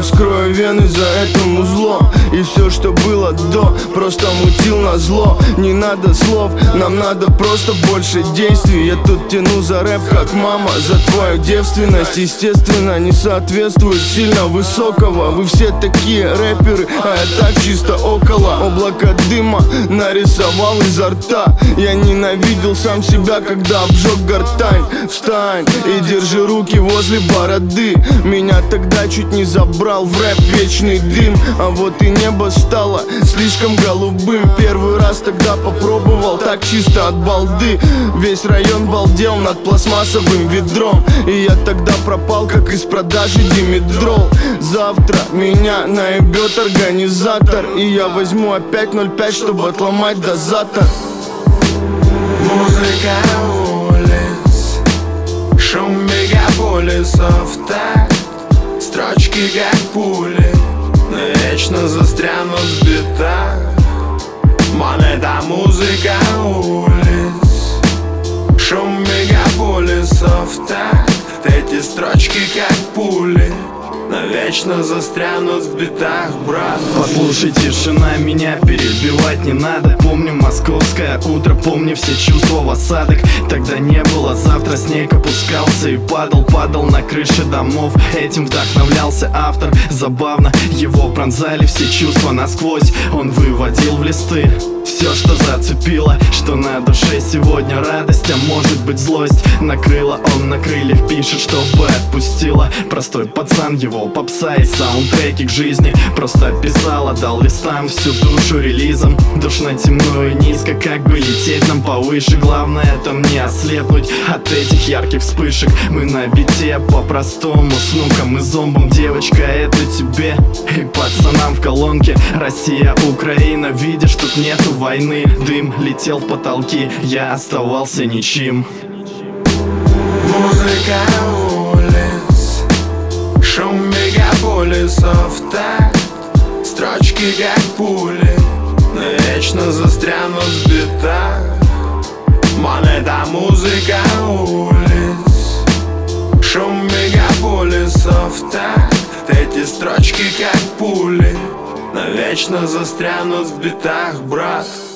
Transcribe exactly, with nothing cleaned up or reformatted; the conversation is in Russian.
вскрою вены за этим узлом. И все, что было до, просто мутил на зло. Не надо слов, нам надо просто больше действий. Я тут тяну за рэп, как мама, за твою девственность. Естественно, не соответствует сильно высокого. Вы все такие рэперы, а я так чисто около. Облако дыма нарисовал изо рта. Я ненавидел сам себя, когда обжег гортань. Встань и держи руки возле бороды. Меня тогда чуть не забрал в рэп вечный дым. А вот и небо стало слишком голубым. Первый раз тогда попробовал, так чисто от балды. Весь район балдел над пластмассовым ведром. И я тогда пропал, как из продажи Димедрол. Завтра меня наебет организатор, и я возьму опять ноль пять, чтобы отломать дозатор. Музыка улиц, шум мегаполисов, так строчки как пули навечно застрянут в битах. Монета, музыка улиц, шум мегаполисов, так эти строчки как пули навечно застрянут в битах, брат. Послушай, тишина, меня перебивать не надо. Помню московское утро, помню все чувства в осадок. Тогда не было завтра, снег опускался и падал, падал на крыши домов. Этим вдохновлялся автор, забавно, его пронзали все чувства насквозь. Он выводил в листы все, что зацепило, что на душе сегодня радость, а может быть злость. Накрыло, он на крыльях пишет, чтобы отпустила. Простой пацан, его попса и саундтреки к жизни просто описал, отдал листам всю душу релизом. Душно, темно и низко, как бы лететь нам повыше. Главное там не ослепнуть от этих ярких вспышек. Мы на бите по-простому, с нуком и зомбом. Девочка, это тебе и пацанам в колонке. Россия, Украина, видишь, тут нету войны. Дым летел в потолки, я оставался ничем. Музыка улиц, шум мегаполисов, так строчки как пули навечно застрянут в битах. Монета, музыка улиц, шум мегаполисов, так эти строчки как пули навечно застрянут в битах, брат.